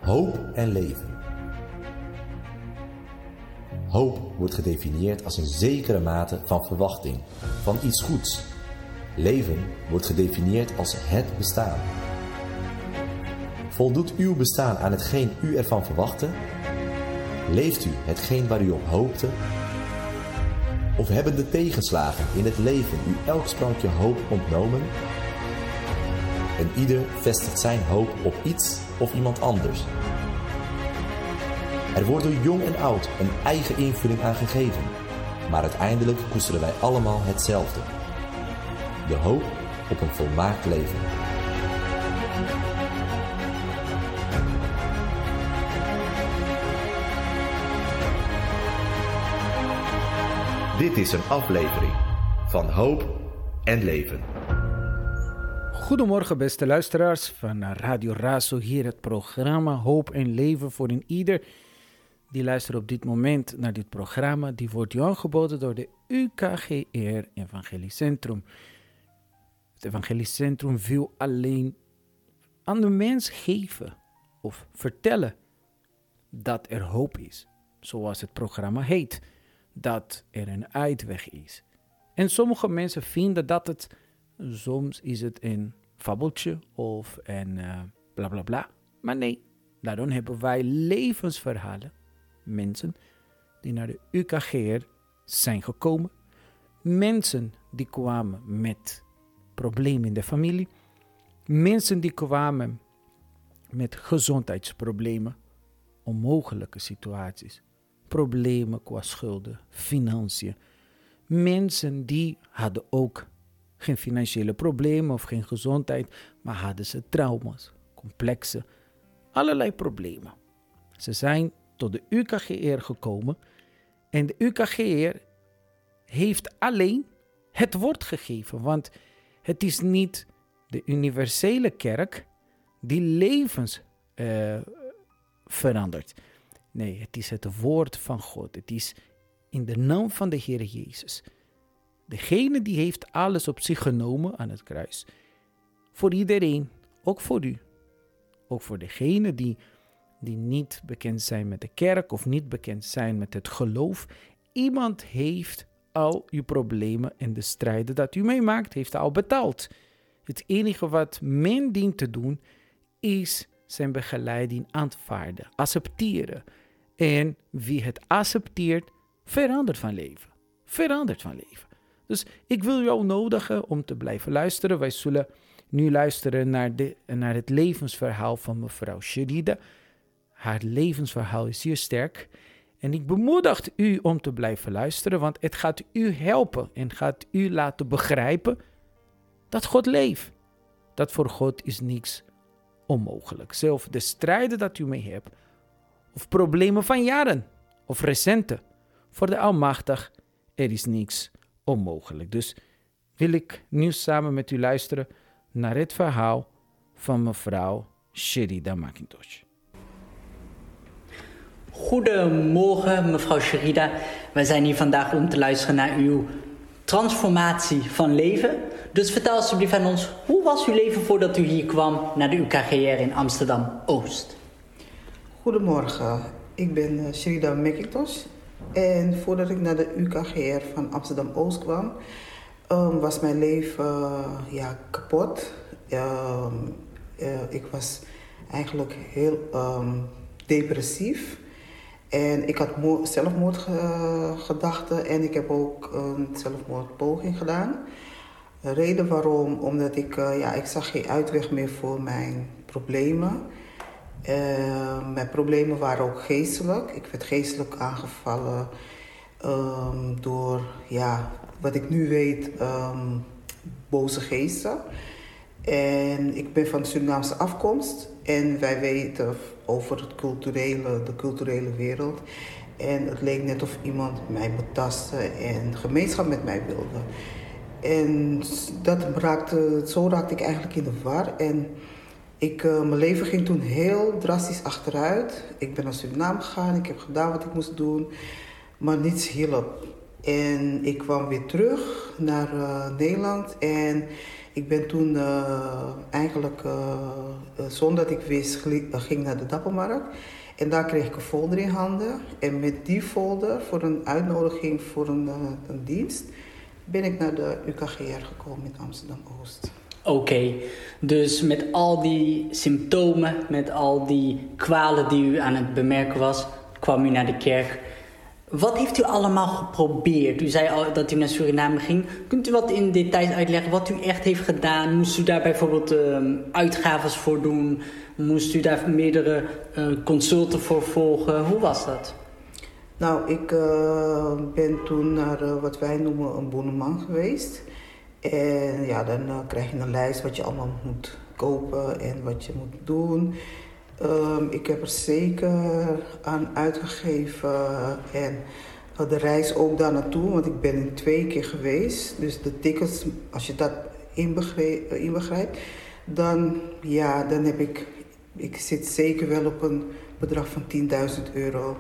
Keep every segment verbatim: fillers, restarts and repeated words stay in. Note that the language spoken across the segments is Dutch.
Hoop en leven. Hoop wordt gedefinieerd als een zekere mate van verwachting, van iets goeds. Leven wordt gedefinieerd als het bestaan. Voldoet uw bestaan aan hetgeen u ervan verwachtte? Leeft u hetgeen waar u op hoopte? Of hebben de tegenslagen in het leven u elk sprankje hoop ontnomen? En ieder vestigt zijn hoop op iets of iemand anders. Er wordt door jong en oud een eigen invulling aan gegeven, maar uiteindelijk koesteren wij allemaal hetzelfde. De hoop op een volmaakt leven. Dit is een aflevering van Hoop en Leven. Goedemorgen beste luisteraars van Radio Razo, hier het programma Hoop en Leven voor een ieder die luistert op dit moment naar dit programma. Die wordt u aangeboden door de U K G R Evangelisch Centrum. Het Evangelisch Centrum wil alleen aan de mens geven of vertellen dat er hoop is, zoals het programma heet. Dat er een uitweg is. En sommige mensen vinden dat het, soms is het een fabeltje of een uh, bla bla bla. Maar nee, daarom hebben wij levensverhalen. Mensen die naar de U K G R zijn gekomen. Mensen die kwamen met problemen in de familie. Mensen die kwamen met gezondheidsproblemen. Onmogelijke situaties. Problemen qua schulden, financiën. Mensen die hadden ook geen financiële problemen of geen gezondheid, maar hadden ze trauma's, complexen, allerlei problemen. Ze zijn tot de U K G R gekomen en de U K G R heeft alleen het woord gegeven, want het is niet de universele kerk die levens uh, verandert. Nee, het is het woord van God. Het is in de naam van de Heer Jezus. Degene die heeft alles op zich genomen aan het kruis. Voor iedereen, ook voor u. Ook voor degenen die, die niet bekend zijn met de kerk of niet bekend zijn met het geloof. Iemand heeft al uw problemen en de strijden dat u meemaakt, heeft al betaald. Het enige wat men dient te doen is zijn begeleiding aanvaarden, accepteren. En wie het accepteert, verandert van leven. Verandert van leven. Dus ik wil jou nodigen om te blijven luisteren. Wij zullen nu luisteren naar, de, naar het levensverhaal van mevrouw Sherida. Haar levensverhaal is zeer sterk. En ik bemoedig u om te blijven luisteren, want het gaat u helpen en gaat u laten begrijpen dat God leeft. Dat voor God is niks onmogelijk. Zelfs de strijden dat u mee hebt, of problemen van jaren, of recente, voor de Almachtig, er is niks onmogelijk. Dus wil ik nu samen met u luisteren naar het verhaal van mevrouw Sherida McIntosh. Goedemorgen mevrouw Sherida. Wij zijn hier vandaag om te luisteren naar uw transformatie van leven. Dus vertel alsjeblieft aan ons, hoe was uw leven voordat u hier kwam naar de U K G R in Amsterdam-Oost? Goedemorgen, ik ben uh, Sherida McIntosh. En voordat ik naar de U K G R van Amsterdam-Oost kwam, um, was mijn leven uh, ja, kapot. Um, uh, ik was eigenlijk heel um, depressief. En ik had mo- zelfmoordgedachten en ik heb ook een zelfmoordpoging gedaan. De reden waarom, omdat ik, uh, ja, ik zag geen uitweg meer voor mijn problemen. Uh, mijn problemen waren ook geestelijk. Ik werd geestelijk aangevallen um, door, ja, wat ik nu weet, um, boze geesten. En ik ben van Surinaamse afkomst en wij weten over het culturele, de culturele wereld. En het leek net of iemand mij betasten en gemeenschap met mij wilde. En dat raakte, zo raakte ik eigenlijk in de war. En ik, uh, mijn leven ging toen heel drastisch achteruit. Ik ben naar Suriname gegaan, ik heb gedaan wat ik moest doen, maar niets hielp. En ik kwam weer terug naar uh, Nederland en Ik ben toen uh, eigenlijk, uh, uh, zonder dat ik wist, ging naar de Dappermarkt. En daar kreeg ik een folder in handen. En met die folder, voor een uitnodiging voor een, uh, een dienst, ben ik naar de U K G R gekomen in Amsterdam-Oost. Oké, okay. Dus met al die symptomen, met al die kwalen die u aan het bemerken was, kwam u naar de kerk. Wat heeft u allemaal geprobeerd? U zei al dat u naar Suriname ging. Kunt u wat in details uitleggen wat u echt heeft gedaan? Moest u daar bijvoorbeeld uh, uitgaves voor doen? Moest u daar meerdere uh, consulten voor volgen? Hoe was dat? Nou, ik uh, ben toen naar uh, wat wij noemen een bonnement geweest. En ja, dan uh, krijg je een lijst wat je allemaal moet kopen en wat je moet doen. Um, ik heb er zeker aan uitgegeven en uh, de reis ook daar naartoe, want ik ben in twee keer geweest. Dus de tickets, als je dat inbegrijpt, uh, inbegrijpt dan, ja, dan heb ik, ik zit zeker wel op een bedrag van tienduizend euro.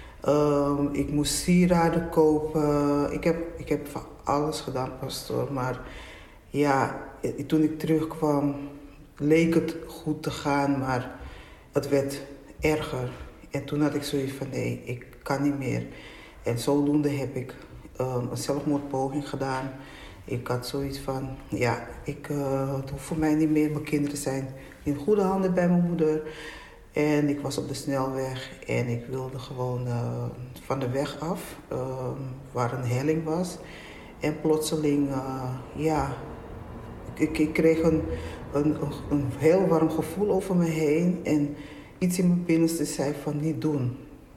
Um, ik moest sieraden kopen, ik heb, ik heb van alles gedaan, pastoor. Maar ja, toen ik terugkwam leek het goed te gaan, maar het werd erger. En toen had ik zoiets van nee, ik kan niet meer. En zodoende heb ik um, een zelfmoordpoging gedaan. Ik had zoiets van, ja, ik, uh, het hoeft voor mij niet meer. Mijn kinderen zijn in goede handen bij mijn moeder. En ik was op de snelweg en ik wilde gewoon uh, van de weg af, uh, waar een helling was. En plotseling, uh, ja, ik, ik kreeg een, een, een heel warm gevoel over me heen. En iets in mijn binnenste zei van niet doen.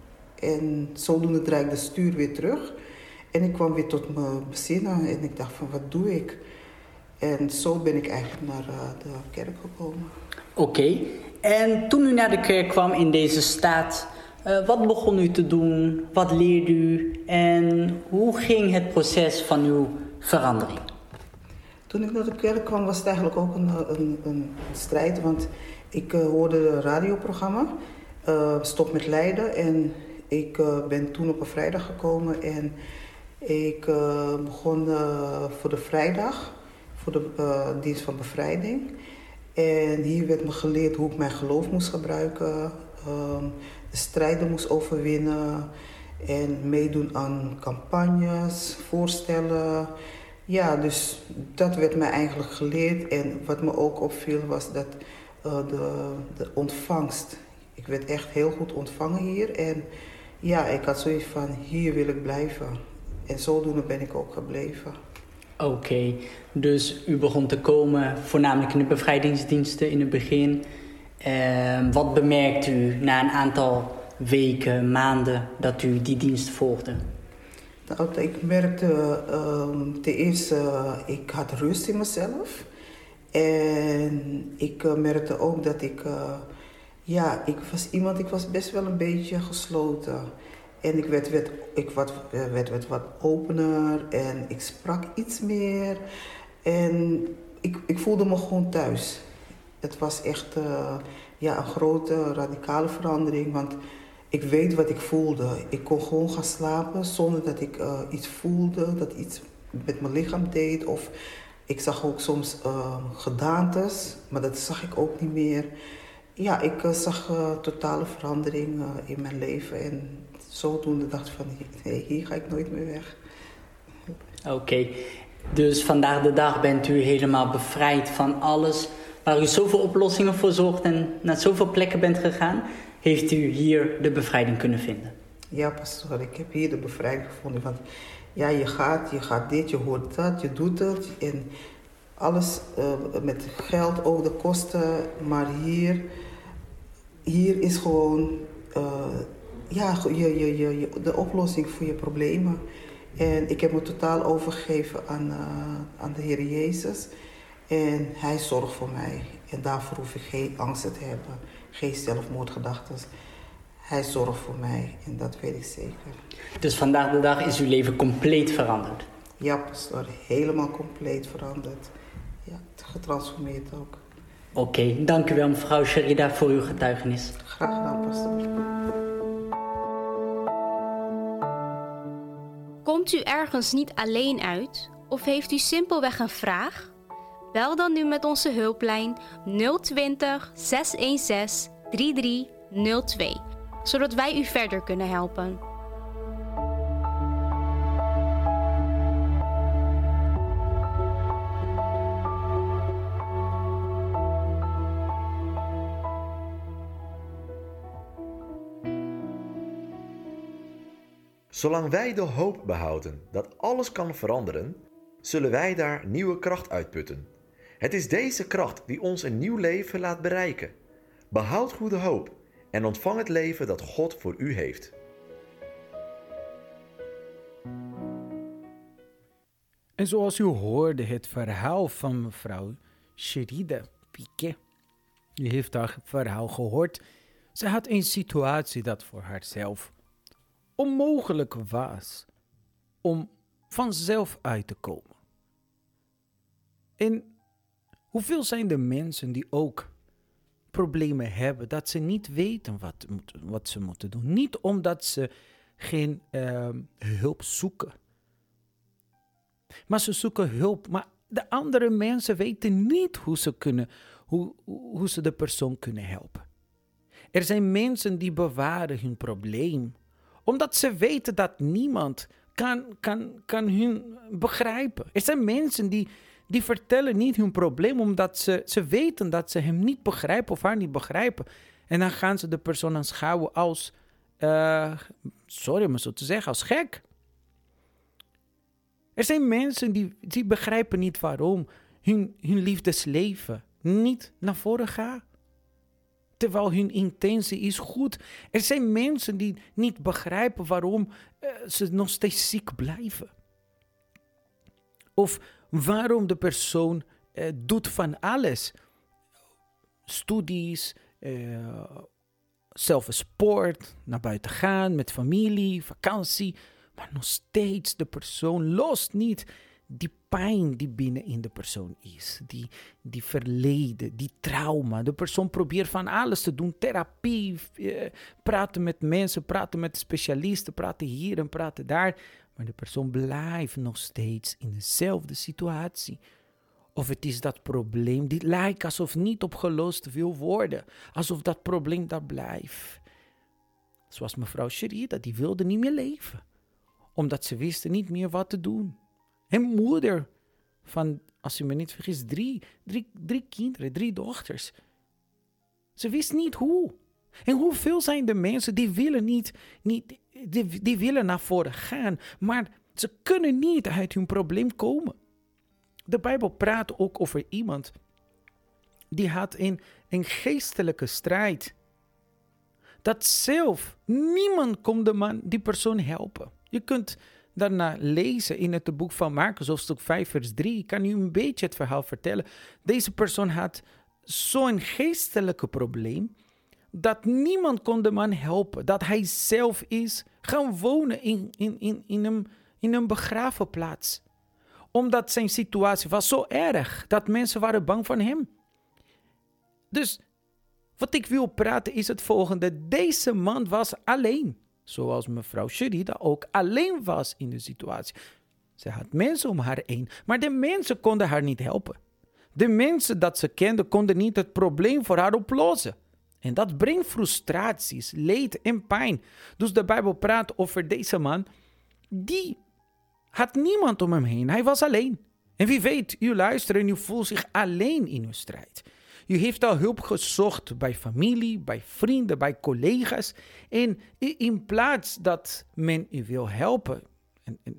En zodoende draaide ik de stuur weer terug. En ik kwam weer tot mijn bezinnen en ik dacht van wat doe ik? En zo ben ik eigenlijk naar uh, de kerk gekomen. Oké, okay. En toen u naar de kerk kwam in deze staat, uh, wat begon u te doen? Wat leerde u? En hoe ging het proces van uw verandering? Toen ik naar de kerk kwam was het eigenlijk ook een, een, een strijd, want ik uh, hoorde een radioprogramma, uh, Stop met Lijden. En ik uh, ben toen op een vrijdag gekomen en ik uh, begon uh, voor de vrijdag, voor de uh, dienst van bevrijding. En hier werd me geleerd hoe ik mijn geloof moest gebruiken, um, de strijden moest overwinnen en meedoen aan campagnes, voorstellen. Ja, dus dat werd mij eigenlijk geleerd. En wat me ook opviel was dat uh, de, de ontvangst. Ik werd echt heel goed ontvangen hier. En ja, ik had zoiets van, hier wil ik blijven. En zodoende ben ik ook gebleven. Oké, okay. Dus u begon te komen, voornamelijk in de bevrijdingsdiensten in het begin. Uh, wat bemerkt u na een aantal weken, maanden dat u die dienst volgde? Nou, ik merkte uh, ten eerste, uh, ik had rust in mezelf. En ik uh, merkte ook dat ik, uh, ja, ik was iemand, ik was best wel een beetje gesloten. En ik werd, werd, ik werd, werd, werd wat opener en ik sprak iets meer. En ik, ik voelde me gewoon thuis. Het was echt uh, ja, een grote radicale verandering, want ik weet wat ik voelde. Ik kon gewoon gaan slapen zonder dat ik uh, iets voelde, dat iets met mijn lichaam deed. Of ik zag ook soms uh, gedaantes, maar dat zag ik ook niet meer. Ja, ik uh, zag uh, totale verandering uh, in mijn leven. En zodoende dacht ik van, nee, hier ga ik nooit meer weg. Oké, okay. Dus vandaag de dag bent u helemaal bevrijd van alles waar u zoveel oplossingen voor zocht en naar zoveel plekken bent gegaan. Heeft u hier de bevrijding kunnen vinden? Ja, pastoor, ik heb hier de bevrijding gevonden. Want ja, je gaat, je gaat dit, je hoort dat, je doet het. En alles uh, met geld, ook de kosten. Maar hier, hier is gewoon uh, ja, je, je, je, je, de oplossing voor je problemen. En ik heb me totaal overgegeven aan, uh, aan de Heer Jezus. En Hij zorgt voor mij. En daarvoor hoef ik geen angst te hebben. Geen zelfmoordgedachten. Hij zorgt voor mij en dat weet ik zeker. Dus vandaag de dag is uw leven compleet veranderd? Ja, pastoor. Helemaal compleet veranderd. Ja, getransformeerd ook. Oké, okay, dank u wel mevrouw Sherida voor uw getuigenis. Graag gedaan, pastoor. Komt u ergens niet alleen uit of heeft u simpelweg een vraag? Bel dan nu met onze hulplijn nul twintig, zeshonderdzestig, drieëndertig nul twee, zodat wij u verder kunnen helpen. Zolang wij de hoop behouden dat alles kan veranderen, zullen wij daar nieuwe kracht uitputten. Het is deze kracht die ons een nieuw leven laat bereiken. Behoud goede hoop en ontvang het leven dat God voor u heeft. En zoals u hoorde het verhaal van mevrouw Sherida Piquet. U heeft haar verhaal gehoord. Ze had een situatie dat voor haarzelf onmogelijk was om vanzelf uit te komen. En hoeveel zijn de mensen die ook problemen hebben, dat ze niet weten wat, wat ze moeten doen. Niet omdat ze geen uh, hulp zoeken. Maar ze zoeken hulp, maar de andere mensen weten niet hoe ze, kunnen, hoe, hoe ze de persoon kunnen helpen. Er zijn mensen die bewaren hun probleem, omdat ze weten dat niemand kan, kan, kan hun begrijpen. Er zijn mensen die, die vertellen niet hun probleem, omdat ze, ze weten dat ze hem niet begrijpen of haar niet begrijpen. En dan gaan ze de persoon aanschouwen als, uh, sorry maar zo te zeggen, als gek. Er zijn mensen die, die begrijpen niet waarom hun, hun liefdesleven niet naar voren gaat. Terwijl hun intentie is goed. Er zijn mensen die niet begrijpen waarom uh, ze nog steeds ziek blijven. Of waarom de persoon uh, doet van alles. Studies, uh, zelf sport, naar buiten gaan met familie, vakantie. Maar nog steeds de persoon lost niet die pijn die binnen in de persoon is. Die, die verleden, die trauma. De persoon probeert van alles te doen. Therapie, eh, praten met mensen, praten met specialisten, praten hier en praten daar. Maar de persoon blijft nog steeds in dezelfde situatie. Of het is dat probleem die lijkt alsof niet opgelost wil worden. Alsof dat probleem daar blijft. Zoals mevrouw Sherida, die wilde niet meer leven. Omdat ze wisten niet meer wat te doen. En moeder van, als u me niet vergist, drie, drie, drie kinderen, drie dochters. Ze wist niet hoe. En hoeveel zijn de mensen die willen niet, niet die, die willen naar voren gaan, maar ze kunnen niet uit hun probleem komen. De Bijbel praat ook over iemand die had een, een geestelijke strijd. Dat zelf, niemand kon de man, die persoon helpen. Je kunt daarna lezen in het boek van Marcus, hoofdstuk vijf, vers drie. Ik kan u een beetje het verhaal vertellen. Deze persoon had zo'n geestelijke probleem, dat niemand kon de man helpen. Dat hij zelf is gaan wonen in, in, in, in, een, in een begravenplaats. Omdat zijn situatie was zo erg, dat mensen waren bang van hem. Dus wat ik wil praten is het volgende. Deze man was alleen. Zoals mevrouw Sherida ook alleen was in de situatie. Ze had mensen om haar heen, maar de mensen konden haar niet helpen. De mensen dat ze kende konden niet het probleem voor haar oplossen. En dat brengt frustraties, leed en pijn. Dus de Bijbel praat over deze man. Die had niemand om hem heen. Hij was alleen. En wie weet, u luistert en u voelt zich alleen in uw strijd. U heeft al hulp gezocht bij familie, bij vrienden, bij collega's. En in plaats dat men u wil helpen, en, en,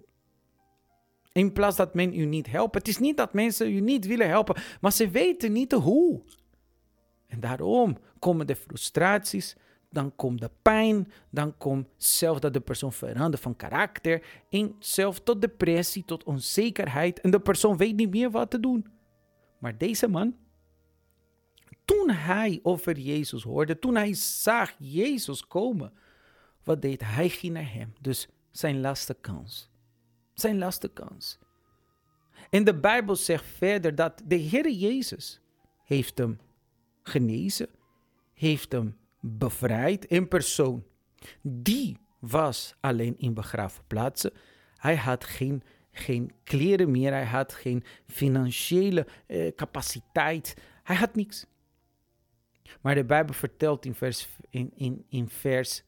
in plaats dat men u niet helpt, het is niet dat mensen u niet willen helpen, maar ze weten niet hoe. En daarom komen de frustraties, dan komt de pijn, dan komt zelfs dat de persoon verandert van karakter, en zelfs tot depressie, tot onzekerheid, en de persoon weet niet meer wat te doen. Maar deze man, toen hij over Jezus hoorde, toen hij zag Jezus komen, wat deed hij? Hij ging naar hem. Dus zijn laatste kans. Zijn laatste kans. En de Bijbel zegt verder dat de Heer Jezus heeft hem genezen, heeft hem bevrijd in persoon. Die was alleen in begraafplaatsen. Hij had geen, geen kleren meer. Hij had geen financiële uh, capaciteit. Hij had niks. Maar de Bijbel vertelt in vers... In, in, in vers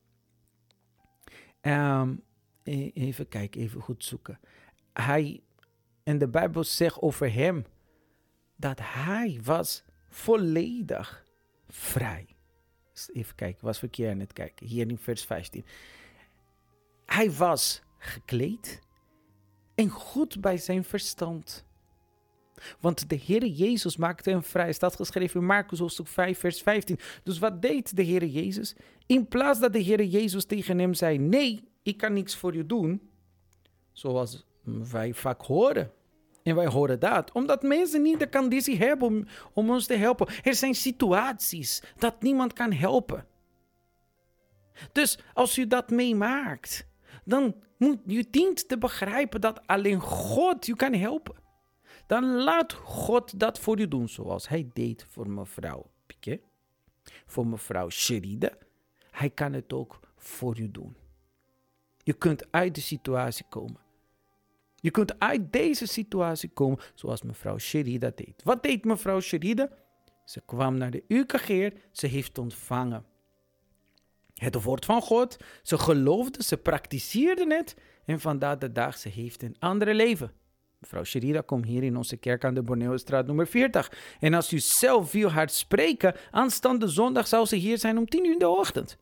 um, even kijken, even goed zoeken. Hij, en de Bijbel zegt over hem dat hij was volledig vrij. Even kijken, ik was verkeerd aan het kijken. Hier in vers vijftien. Hij was gekleed en goed bij zijn verstand. Want de Heere Jezus maakte hem vrij. Staat geschreven in Marcus hoofdstuk vijf vers vijftien. Dus wat deed de Heere Jezus? In plaats dat de Heere Jezus tegen hem zei: nee, ik kan niks voor je doen. Zoals wij vaak horen. En wij horen dat. Omdat mensen niet de conditie hebben om, om ons te helpen. Er zijn situaties dat niemand kan helpen. Dus als u dat meemaakt, dan moet je dient te begrijpen dat alleen God je kan helpen. Dan laat God dat voor je doen, zoals hij deed voor mevrouw Piquet, voor mevrouw Sherida. Hij kan het ook voor je doen. Je kunt uit de situatie komen. Je kunt uit deze situatie komen, zoals mevrouw Sherida deed. Wat deed mevrouw Sherida? Ze kwam naar de U K G R, ze heeft ontvangen het woord van God. Ze geloofde, ze praktiseerde het en vandaag de dag ze heeft een ander leven. Mevrouw Sherida komt hier in onze kerk aan de Borneostraat nummer veertig. En als u zelf wil haar spreken, aanstaande zondag zal ze hier zijn om tien uur in de ochtend.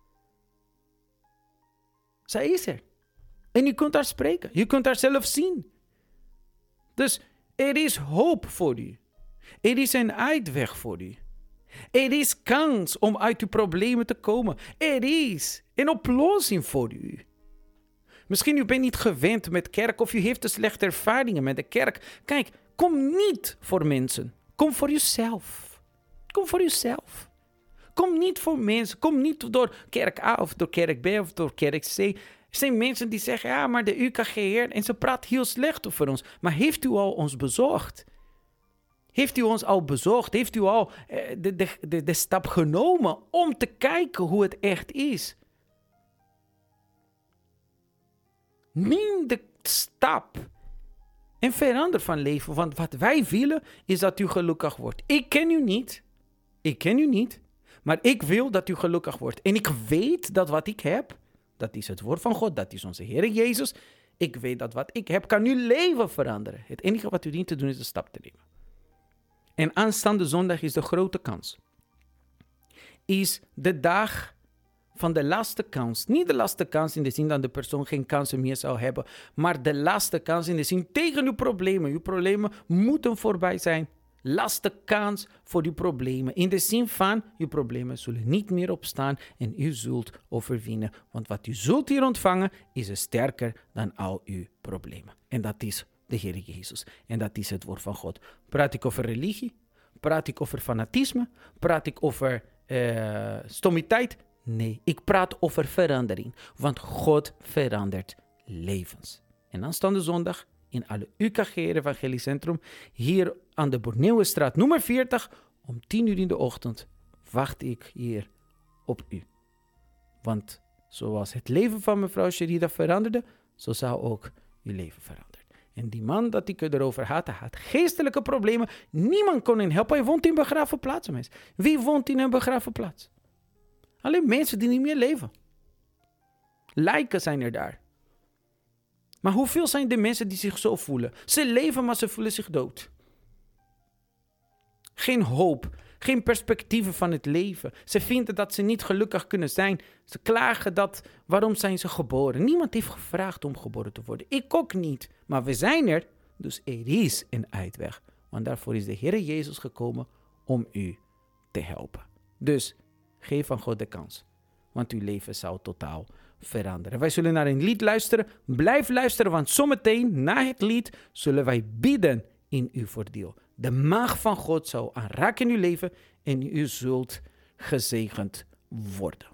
Zij is er. En u kunt haar spreken. Je kunt haar zelf zien. Dus er is hoop voor u. Er is een uitweg voor u. Er is kans om uit uw problemen te komen. Er is een oplossing voor u. Misschien u bent niet gewend met kerk of u heeft de slechte ervaringen met de kerk. Kijk, kom niet voor mensen. Kom voor jezelf. Kom voor jezelf. Kom niet voor mensen. Kom niet door kerk A of door kerk B of door kerk C. Er zijn mensen die zeggen, ja, maar de U K G R, en ze praat heel slecht over ons. Maar heeft u al ons bezocht? Heeft u ons al bezocht? Heeft u al eh, de, de, de, de stap genomen om te kijken hoe het echt is? Neem de stap en verander van leven. Want wat wij willen is dat u gelukkig wordt. Ik ken u niet. Ik ken u niet. Maar ik wil dat u gelukkig wordt. En ik weet dat wat ik heb, dat is het woord van God. Dat is onze Heer Jezus. Ik weet dat wat ik heb kan uw leven veranderen. Het enige wat u dient te doen is de stap te nemen. En aanstaande zondag is de grote kans. Is de dag van de laatste kans. Niet de laatste kans in de zin dat de persoon geen kansen meer zou hebben. Maar de laatste kans in de zin tegen uw problemen. Uw problemen moeten voorbij zijn. Laatste kans voor uw problemen. In de zin van, uw problemen zullen niet meer opstaan en u zult overwinnen. Want wat u zult hier ontvangen is sterker dan al uw problemen. En dat is de Heer Jezus. En dat is het woord van God. Praat ik over religie? Praat ik over fanatisme? Praat ik over uh, stommiteit? Nee, ik praat over verandering. Want God verandert levens. En aanstaande zondag in alle U K G R Evangelie Centrum, hier aan de Borneostraat nummer veertig, om tien uur in de ochtend, wacht ik hier op u. Want zoals het leven van mevrouw Sherida veranderde, zo zou ook uw leven veranderen. En die man dat ik erover had, hij had geestelijke problemen. Niemand kon hem helpen. Hij woont in een begraven plaats, mensen. Wie woont in een begraven plaats? Alleen mensen die niet meer leven. Lijken zijn er daar. Maar hoeveel zijn de mensen die zich zo voelen? Ze leven, maar ze voelen zich dood. Geen hoop, geen perspectieven van het leven. Ze vinden dat ze niet gelukkig kunnen zijn. Ze klagen dat, waarom zijn ze geboren? Niemand heeft gevraagd om geboren te worden. Ik ook niet. Maar we zijn er, dus er is een uitweg. Want daarvoor is de Heer Jezus gekomen om u te helpen. Dus geef aan God de kans. Want uw leven zal totaal veranderen. Wij zullen naar een lied luisteren. Blijf luisteren, want zometeen na het lied zullen wij bidden in uw voordeel. De macht van God zal aanraken in uw leven en u zult gezegend worden.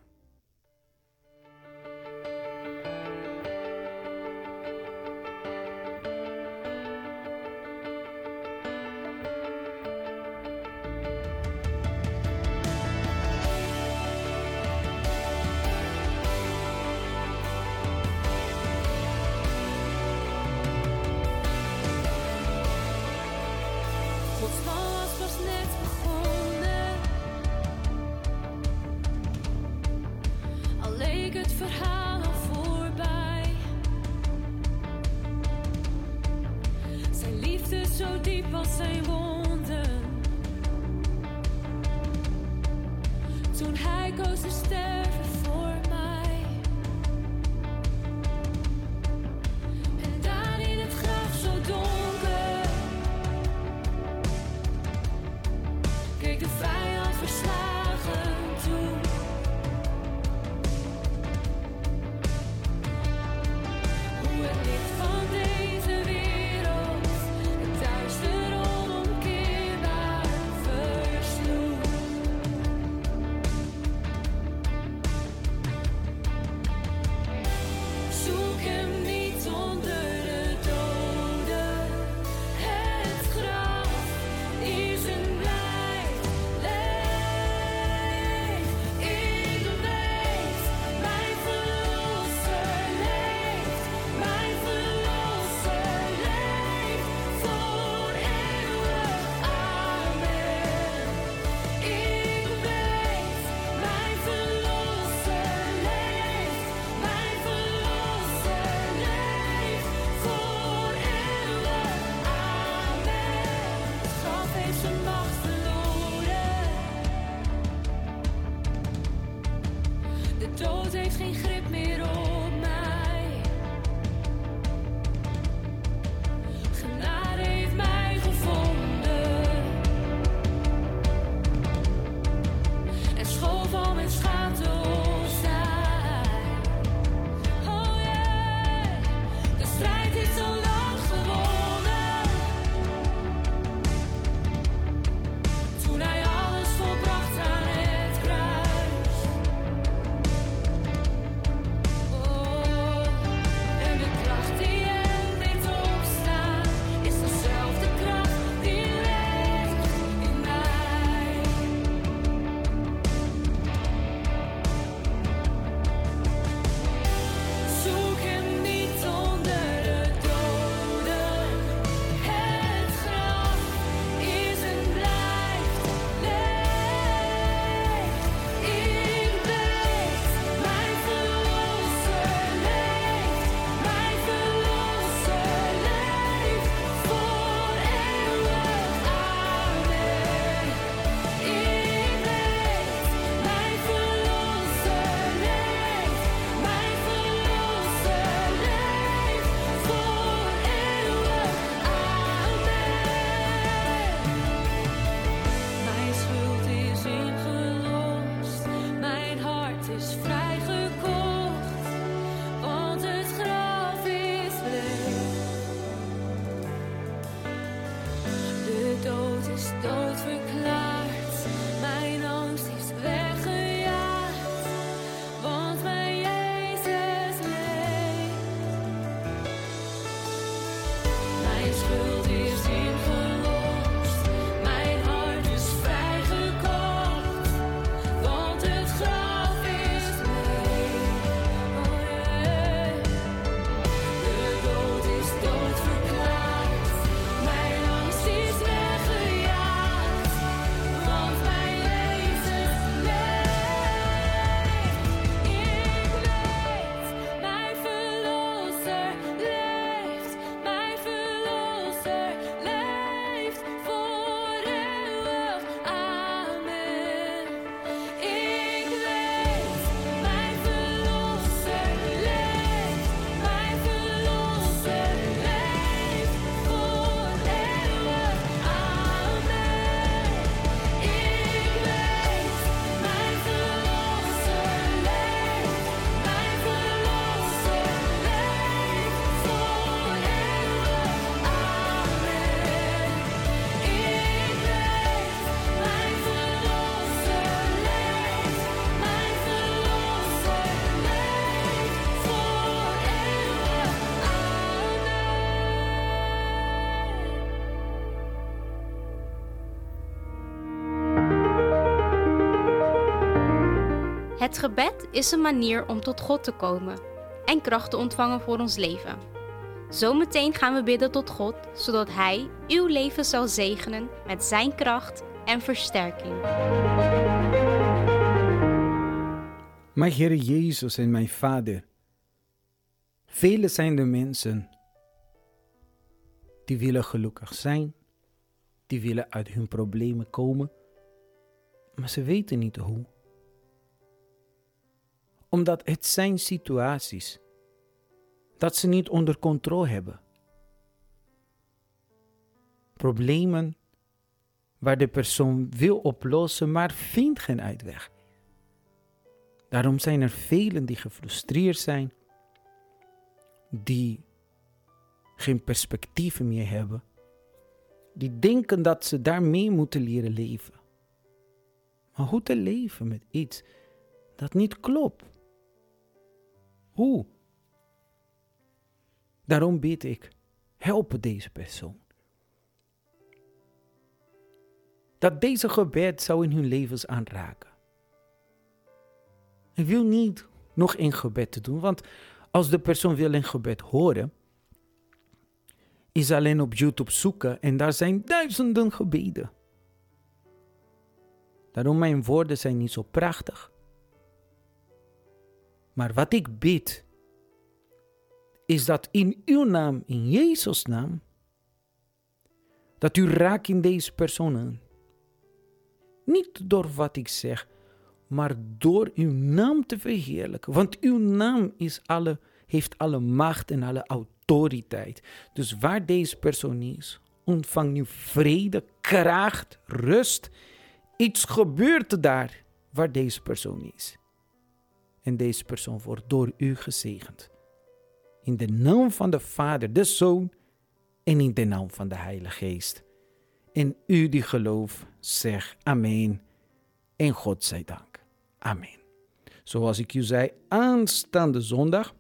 het verhaal al voorbij. Zijn liefde zo diep als zijn wonden. Toen hij koos te sterven voor mij. En daar in het graf zo donker keek de vijand verslagen toe. Hoe het licht van deze wereld het duister onomkeerbaar versloeg. Zoek hem niet onder de doden. Het graf is en blijft leeg. Ik weet, mijn verlosser leeft. Mijn verlosser leeft voor eeuwig. Amen. Ik weet, mijn verlosser leeft. Mijn verlosser leeft voor eeuwig. Amen. Het graf heeft zijn macht verloren. De dood heeft geen grip meer op mij. Genade heeft mij gevonden en schoof al mijn schaamte opzij. Oh yeah, de strijd is al lang gewonnen. Toen hij alles volbracht aan het kruis. Oh, en de kracht die hem deed opstaan is dezelfde kracht die leeft in mij. Zoek hem niet onder de doden. Het graf is en blijft leeg. Ik weet, mijn verlosser leeft. Mijn verlosser leeft voor eeuwig. Amen. Ik weet, mijn verlosser leeft. Mijn verlosser leeft voor eeuwig. Amen. Mijn schuld is ingelost, mijn hart is vrijgekocht, want het graf is leeg. De dood is dood verklaard, mijn angst is weggejaagd, want mijn Jezus leeft. Mijn schuld is ingelost, mijn hart is vrijgekocht, want het graf is leeg. Oh yeah. De dood is dood verklaard, mijn angst is weggejaagd, want mijn Jezus leeft. Ik weet, mijn verlosser leeft. Mijn verlosser leeft voor eeuwig. Amen. Ik weet, mijn verlosser leeft. Mijn verlosser leeft voor eeuwig. Amen. Ik weet, mijn verlosser leeft. Mijn verlosser leeft voor eeuwig. Amen. Ik weet, mijn verlosser leeft. Mijn verlosser leeft voor eeuwig. Amen. Het gebed is een manier om tot God te komen en kracht te ontvangen voor ons leven. Zometeen gaan we bidden tot God, zodat Hij uw leven zal zegenen met zijn kracht en versterking. Mijn Heer Jezus en mijn Vader, vele zijn de mensen die willen gelukkig zijn, die willen uit hun problemen komen, maar ze weten niet hoe. Omdat het zijn situaties dat ze niet onder controle hebben. Problemen waar de persoon wil oplossen, maar vindt geen uitweg. Daarom zijn er velen die gefrustreerd zijn, die geen perspectieven meer hebben, die denken dat ze daarmee moeten leren leven. Maar hoe te leven met iets dat niet klopt? Hoe? Daarom bid ik, help deze persoon. Dat deze gebed zou in hun levens aanraken. Ik wil niet nog een gebed te doen, want als de persoon wil een gebed horen, is alleen op YouTube zoeken en daar zijn duizenden gebeden. Daarom mijn woorden zijn niet zo prachtig. Maar wat ik bid, is dat in uw naam, in Jezus' naam, dat u raakt in deze persoon aan. Niet door wat ik zeg, maar door uw naam te verheerlijken. Want uw naam is alle, heeft alle macht en alle autoriteit. Dus waar deze persoon is, ontvang nu vrede, kracht, rust. Iets gebeurt daar waar deze persoon is. En deze persoon wordt door u gezegend. In de naam van de Vader, de Zoon en in de naam van de Heilige Geest. En u die gelooft, zeg amen en God zij dank. Amen. Zoals ik u zei, aanstaande zondag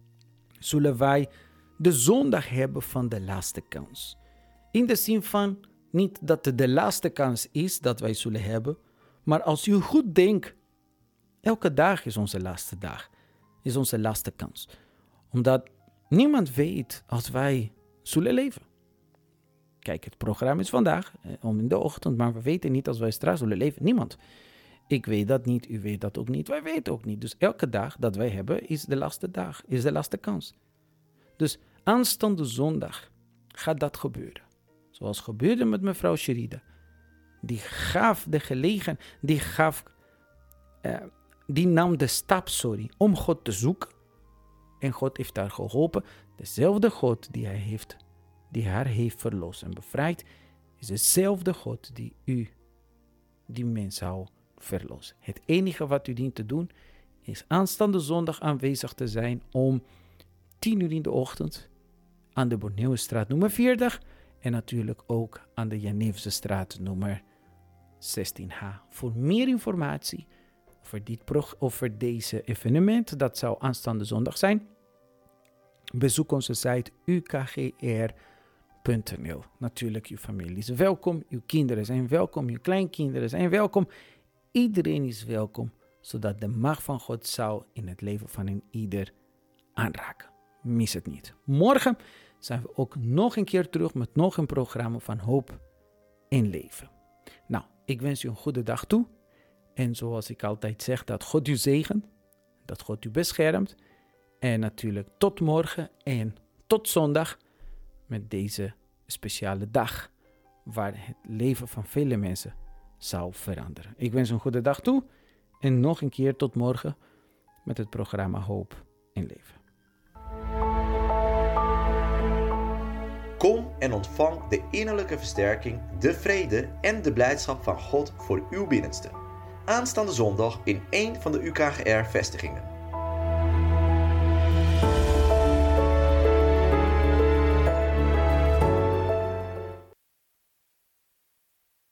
zullen wij de zondag hebben van de laatste kans. In de zin van niet dat het de laatste kans is dat wij zullen hebben, maar als u goed denkt, elke dag is onze laatste dag, is onze laatste kans. Omdat niemand weet als wij zullen leven. Kijk, het programma is vandaag, om in de ochtend, maar we weten niet als wij straks zullen leven. Niemand. Ik weet dat niet, u weet dat ook niet, wij weten ook niet. Dus elke dag dat wij hebben is de laatste dag, is de laatste kans. Dus aanstaande zondag gaat dat gebeuren. Zoals gebeurde met mevrouw Sherida. Die gaf de gelegenheid, die gaf, uh, die nam de stap, sorry, om God te zoeken. En God heeft haar geholpen. Dezelfde God die, hij heeft, die haar heeft verlost en bevrijd, is dezelfde God die u, die mens zou verlossen. Het enige wat u dient te doen, is aanstaande zondag aanwezig te zijn om tien uur in de ochtend aan de Borneuwenstraat nummer veertig en natuurlijk ook aan de Jeneverse straat nummer zestien H. Voor meer informatie over, dit pro- over deze evenement, dat zou aanstaande zondag zijn, bezoek onze site u k g r punt n l. Natuurlijk, uw familie is welkom, uw kinderen zijn welkom, uw kleinkinderen zijn welkom. Iedereen is welkom, zodat de macht van God zou in het leven van een ieder aanraken. Mis het niet. Morgen zijn we ook nog een keer terug met nog een programma van hoop en leven. Nou, ik wens u een goede dag toe. En zoals ik altijd zeg, dat God u zegent, dat God u beschermt. En natuurlijk tot morgen en tot zondag met deze speciale dag waar het leven van vele mensen zou veranderen. Ik wens u een goede dag toe en nog een keer tot morgen met het programma Hoop en Leven. Kom en ontvang de innerlijke versterking, de vrede en de blijdschap van God voor uw binnenste. Aanstaande zondag in één van de U K G R-vestigingen.